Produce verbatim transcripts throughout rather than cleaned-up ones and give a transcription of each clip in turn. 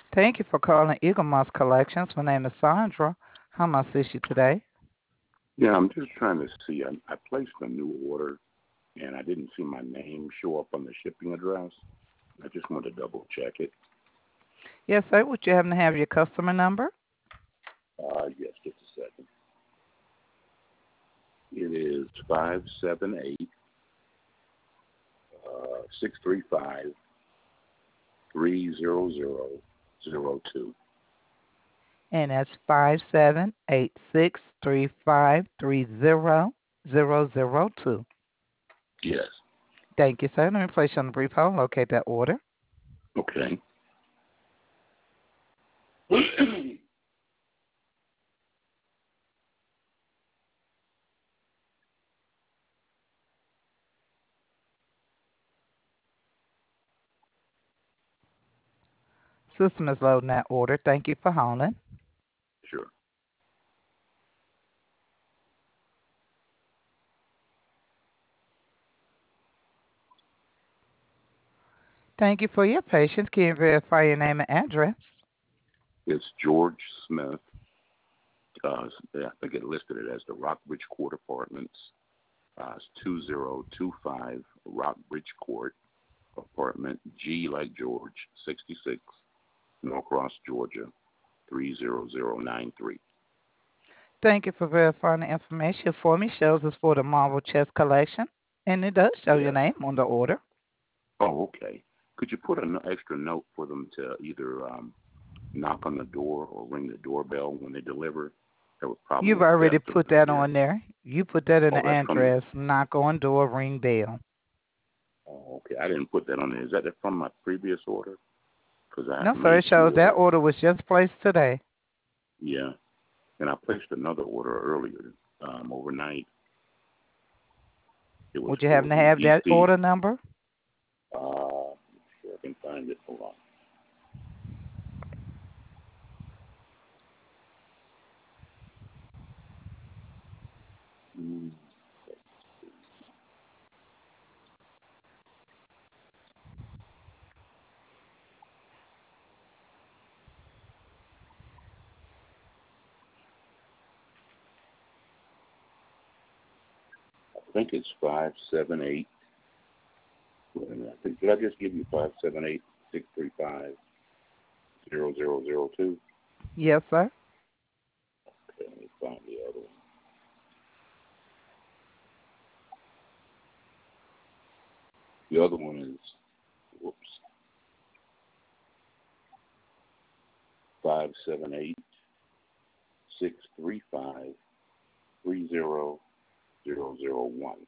Thank you for calling Eagle Moss Collections. My name is Sandra. How may I assist you today? Yeah, I'm just trying to see. I, I placed a new order and I didn't see my name show up on the shipping address. I just wanted to double check it. Yes, sir. Would you happen to have your customer number? Uh, yes, just a second. It is five seven eight uh, six three five three zero zero zero two. And that's five seven eight six three five three zero zero zero two. Yes. Thank you, sir. Let me place you on the brief hold and locate that order. Okay. System is loading that order. Thank you for holding. Sure. Thank you for your patience. Can you verify your name and address? It's George Smith. Uh, I think it listed it as the Rockbridge Court Apartments. Uh, it's two zero two five Rockbridge Court, apartment G like George, sixty-six, Norcross, Georgia, three zero zero nine three. Thank you for verifying the information for me. Shows us for the Marvel Chess Collection, and it does show your Yes. name on the order. Oh, okay. Could you put an extra note for them to either um, knock on the door or ring the doorbell when they deliver? That was You've probably already best if put it's that here. on there. You put that in Oh, the that's from. address. Knock on door, ring bell. Oh, okay. I didn't put that on there. Is that from my previous order? Because I No, sir. made It two shows that orders. order was just placed today. Yeah. And I placed another order earlier, um, overnight. It was Would you for happen to the have that D C. order number? Uh, sure I can find it. Hold on. Mm, I think it's five seven eight. Wait a minute. I think, did I just give you five seven eight six three five zero zero zero two? Yes, sir. Okay, let me find the other one. The other one is whoops five seven eight six three five three zero zero zero one.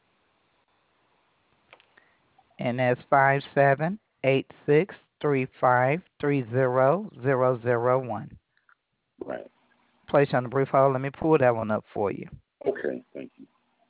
And that's five seven eight six three five three zero zero zero one. Right. Place you on the brief hold. Let me pull that one up for you. Okay. Thank you.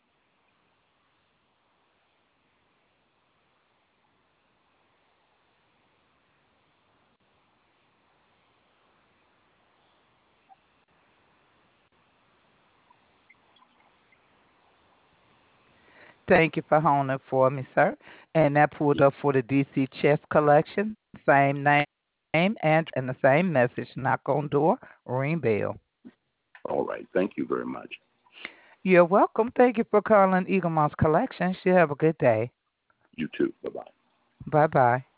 Thank you for holding for me, sir. And that pulled up for the D C Chess Collection. Same name, address, and the same message. Knock on door, ring bell. All right. Thank you very much. You're welcome. Thank you for calling Eagle Moss Collections. You have a good day. You too. Bye bye. Bye bye.